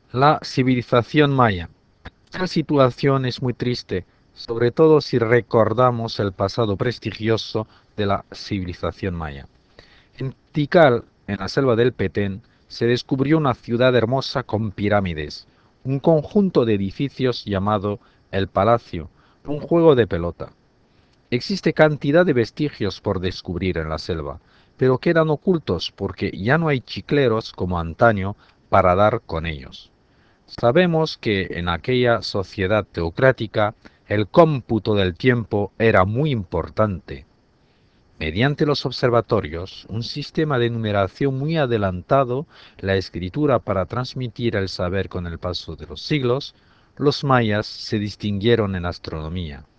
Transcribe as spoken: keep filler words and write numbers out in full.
La civilización maya. Esta situación es muy triste, sobre todo si recordamos el pasado prestigioso de la civilización maya. En Tikal, en la selva del Petén, se descubrió una ciudad hermosa con pirámides, un conjunto de edificios llamado el Palacio, un juego de pelota. Existe cantidad de vestigios por descubrir en la selva, pero quedan ocultos porque ya no hay chicleros como antaño para dar con ellos. Sabemos que en aquella sociedad teocrática el cómputo del tiempo era muy importante. Mediante los observatorios, un sistema de numeración muy adelantado, la escritura para transmitir el saber con el paso de los siglos, los mayas se distinguieron en astronomía.